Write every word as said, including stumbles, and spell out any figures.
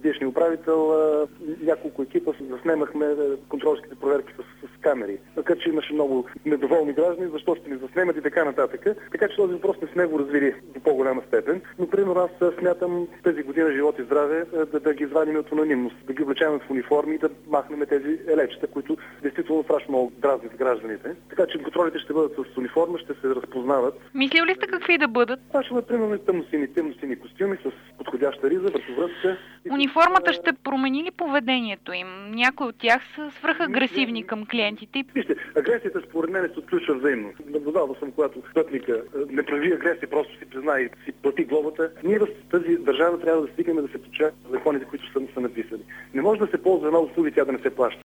предишния управител няколко екипа заснемахме контролските проверки с, с камери. Така че имаше много недоволни граждани, защо ще ни заснемат и така нататък. Така че този въпрос не сме го развили до по-голяма степен. Но, примерно, аз смятам тази година живот и здраве да, да ги извадим от анонимност, да ги облечаваме в униформи и да махнем тези елечета, които действително страшно много дразнят гражданите. Така че контролите ще бъдат с униформа, ще се разпознават. Мислил ли сте какви да бъдат? Това ще бъдат примерно тъмносини, тъмносини костюми с подходяща риза, върховръзка. Униформата ще промени ли поведението им? Някои от тях са свръхагресивни към клиентите. Вижте, агресията според мен се отключва взаимно. Наблюдавал съм, когато пътника не прави агресия, просто си призна и си плати глобата. Ние в тази държава трябва да стигаме да се подчиняваме законите, които са, са написани. Не може да се ползва една услуга и тя да не се плаща.